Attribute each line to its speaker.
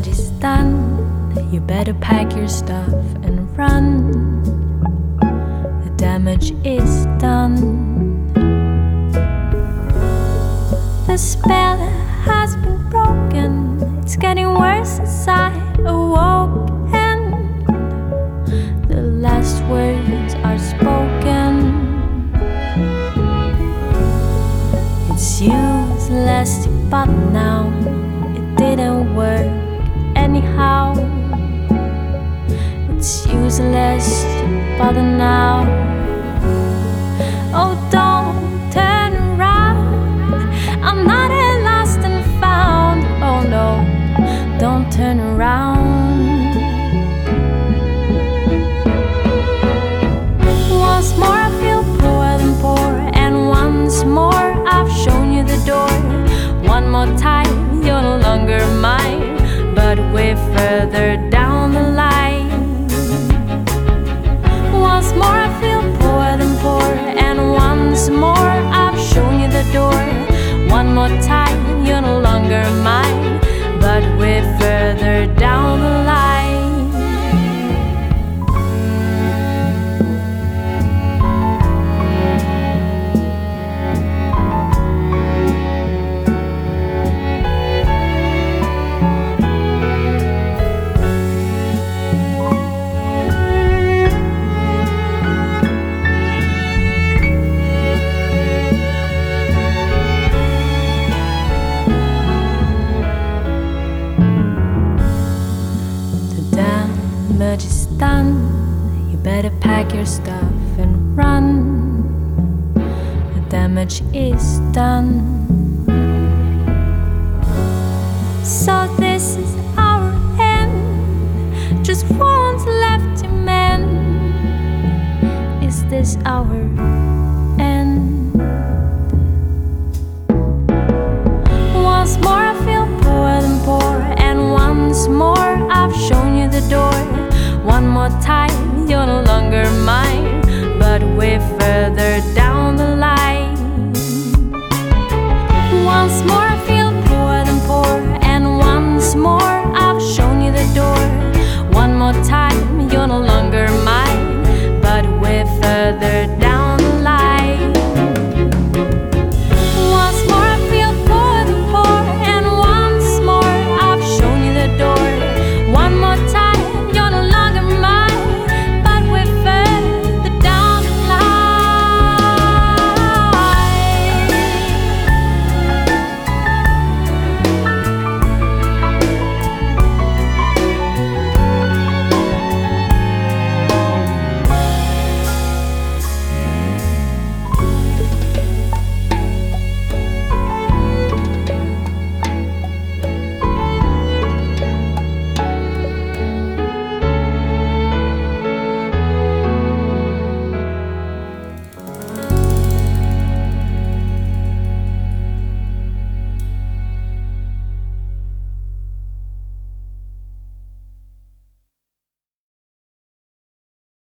Speaker 1: is done. You better pack your stuff and run. The damage is done. The spell has been broken. It's getting worse as I awoke, and the last words are spoken. It's useless to bother now. It didn't work anyhow. It's useless to bother now. Oh, don't turn around. I'm not a lost and found. Oh no, don't turn around. Once more I feel poorer than poor, and once more I've shown you the door. One more time, you're no longer mine, but way further down the line. Once more I feel poorer than poor, and once more I've shown you the door. One more time, you're no longer mine, but way further down the line. Damage is done. You better pack your stuff and run. The damage is done. So this is our end. Just one's left to mend. Is this our end? Once more I feel poorer than poor, and once more I've shown you the door. One more time, you're no longer mine, but way further down.